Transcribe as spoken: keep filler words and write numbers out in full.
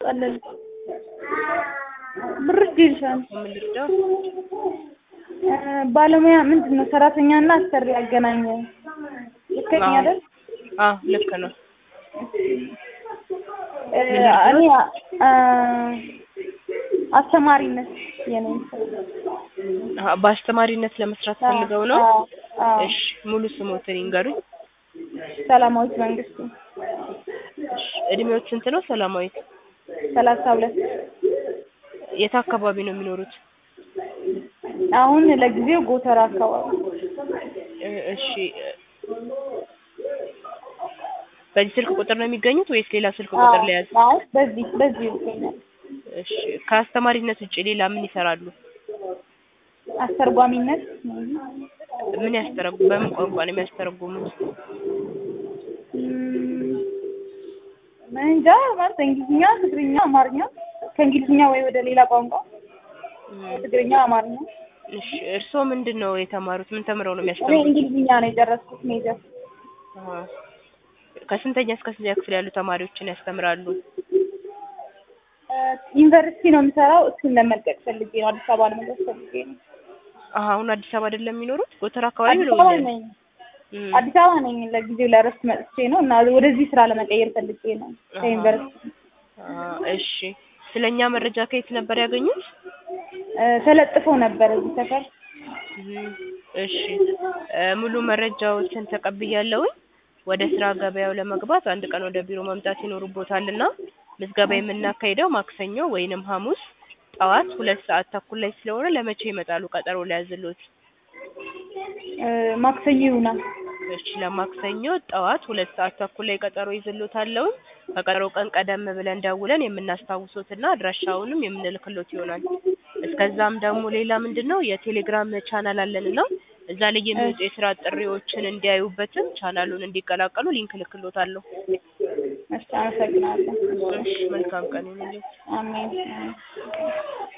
ቀለል ብርድ ይልሻል። ምን ልርዳው? ባለሙያ ምንድነው ሰራተኛና አሰሪ ያገናኘ ልከኝ አይደል? አዎ ልክ ነው። እኔ አስተማሪነት የኔን አዎ በአስተማሪነት ለመስራት ፈልገው ነው? እሺ ሙሉ ስሞትን ይንገሩኝ። ሰላማዊት መንግስቱ። እሺ እድሜው ስንት ነው ሰላማዊት? ሰላሳ ሁለት የት አካባቢ ነው የሚኖሩት? አሁን ለጊዜው ጎተራ አካባቢ። እሺ በዚህ ስልክ ቁጥር ነው የሚገኙት ወይስ ሌላ ስልክ ቁጥር ላይ ያዝ? አይ በዚህ በዚህ ይገኛል። እሺ ከአስተማሪነት ውጪ ሌላ ምን ይሰራሉ? አስተርጓሚነት። ምን ያስተረጉ በምን ቋንቋ ነው የሚያስተረጉሙት? እንጃ ማለት እንግሊዝኛ፣ ትግርኛ፣ አማርኛ ከእንግሊዝኛ ወይ ወደ ሌላ ቋንቋ ትግርኛ፣ አማርኛ። እሺ እርስዎ ምንድነው የተማሩት? ምን ተምረው ነው እኔ የሚያስተምሩት? እንግሊዝኛ ነው የጨረስኩት ሜጀር። አሃ ከስንተኛ እስከ ስንተኛ ክፍል ያሉ ተማሪዎችን ያስተምራሉ? ዩኒቨርሲቲ ነው የምሰራው። እሱን ለመልቀቅ ፈልጌ ነው። አዲስ አበባ ለመድረስ ፈልጌ ነው። አሃ አሁን አዲስ አበባ አይደለም የሚኖሩት? ጎተራ አካባቢ አዲስ ነው አበባ የሚኖሩት? ነኝ። አዲስ አበባ ነኝ። ለጊዜው ለእረፍት መጥቼ ነው እና ወደዚህ ስራ ለመቀየር ፈልጌ ነው ከዩኒቨርሲቲ። እሺ ስለኛ መረጃ ከየት ነበር ያገኙት? ተለጥፎ ነበር እዚህ ሰፈር። እሺ ሙሉ መረጃዎችን ተቀብያለሁኝ። ወደ ስራ ገበያው ለመግባት አንድ ቀን ወደ ቢሮ መምጣት ይኖርቦታልና ምዝገባ የምናካሂደው ማክሰኞ ወይንም ሐሙስ ጠዋት ሁለት ሰዓት ተኩል ላይ ስለሆነ ለመቼ ይመጣሉ? ቀጠሮ ሊያዝልዎት? ማክሰኞ ይሆናል። እሺ ለማክሰኞ ጠዋት ሁለት ሰዓት ተኩል ላይ ቀጠሮ ይዝልዎታለሁ። ከቀጠሮ ቀን ቀደም ብለን ደውለን የምናስታውሶትና አድራሻውንም የምንልክሎት ይሆናል። እስከዛም ደግሞ ሌላ ምንድነው የቴሌግራም ቻናል አለንና እዛ ላይ የሚወጡ የስራ ጥሪዎችን እንዲያዩበትም ቻናሉን እንዲቀላቀሉ ሊንክ ልክሎታለሁ። እሺ አመሰግናለሁ። እሺ መልካም ቀን ይሁንልዎት። አሜን።